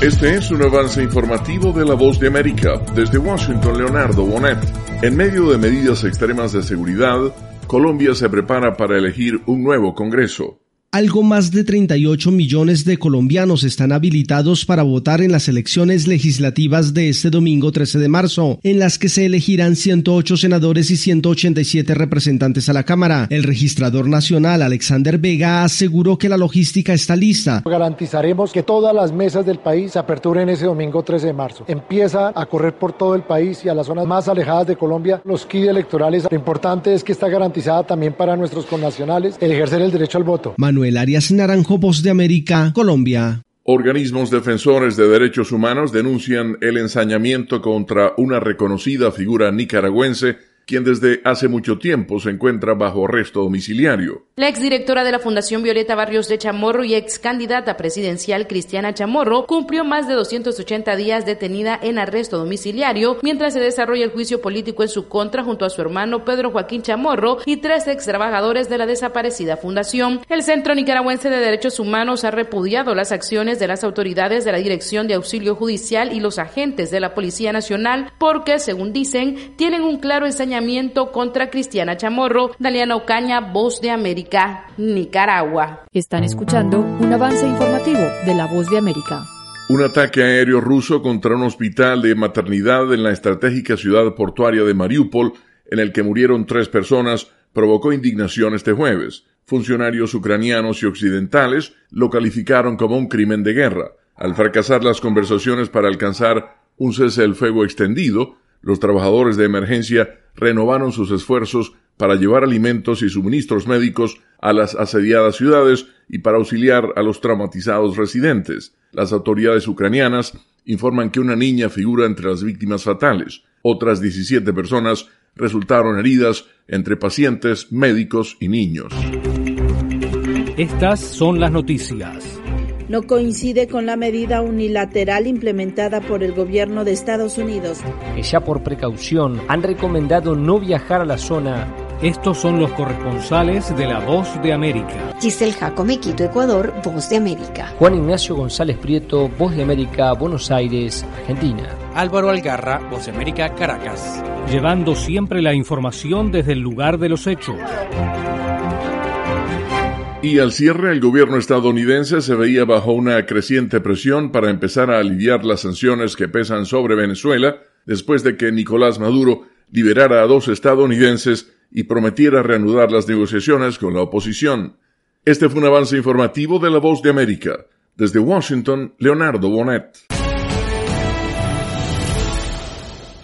Este es un avance informativo de La Voz de América. Desde Washington, Leonardo Bonet. En medio de medidas extremas de seguridad, Colombia se prepara para elegir un nuevo Congreso. Algo más de 38 millones de colombianos están habilitados para votar en las elecciones legislativas de este domingo 13 de marzo, en las que se elegirán 108 senadores y 187 representantes a la Cámara. El registrador nacional, Alexander Vega, aseguró que la logística está lista. Garantizaremos que todas las mesas del país se aperturen ese domingo 13 de marzo. Empieza a correr por todo el país y a las zonas más alejadas de Colombia los kits electorales. Lo importante es que está garantizada también para nuestros connacionales el ejercer el derecho al voto. Manuel Arias Naranjo, Voz de América, Colombia. Organismos defensores de derechos humanos denuncian el ensañamiento contra una reconocida figura nicaragüense, quien desde hace mucho tiempo se encuentra bajo arresto domiciliario. La exdirectora de la Fundación Violeta Barrios de Chamorro y ex candidata presidencial Cristiana Chamorro cumplió más de 280 días detenida en arresto domiciliario mientras se desarrolla el juicio político en su contra junto a su hermano Pedro Joaquín Chamorro y 3 ex trabajadores de la desaparecida fundación. El Centro Nicaragüense de Derechos Humanos ha repudiado las acciones de las autoridades de la Dirección de Auxilio Judicial y los agentes de la Policía Nacional porque, según dicen, tienen un claro ensañamiento contra Cristiana Chamorro. Daliana Ocaña, Voz de América, Nicaragua. Están escuchando un avance informativo de La Voz de América. Un ataque aéreo ruso contra un hospital de maternidad en la estratégica ciudad portuaria de Mariupol, en el que murieron 3 personas, provocó indignación este jueves. Funcionarios ucranianos y occidentales lo calificaron como un crimen de guerra. Al fracasar las conversaciones para alcanzar un cese del fuego extendido, los trabajadores de emergencia renovaron sus esfuerzos para llevar alimentos y suministros médicos a las asediadas ciudades y para auxiliar a los traumatizados residentes. Las autoridades ucranianas informan que una niña figura entre las víctimas fatales. Otras 17 personas resultaron heridas entre pacientes, médicos y niños. Estas son las noticias. No coincide con la medida unilateral implementada por el gobierno de Estados Unidos, que ya por precaución han recomendado no viajar a la zona. Estos son los corresponsales de La Voz de América. Giselle Jacome, Quito, Ecuador, Voz de América. Juan Ignacio González Prieto, Voz de América, Buenos Aires, Argentina. Álvaro Algarra, Voz de América, Caracas. Llevando siempre la información desde el lugar de los hechos. Y al cierre, el gobierno estadounidense se veía bajo una creciente presión para empezar a aliviar las sanciones que pesan sobre Venezuela después de que Nicolás Maduro liberara a 2 estadounidenses y prometiera reanudar las negociaciones con la oposición. Este fue un avance informativo de La Voz de América. Desde Washington, Leonardo Bonet.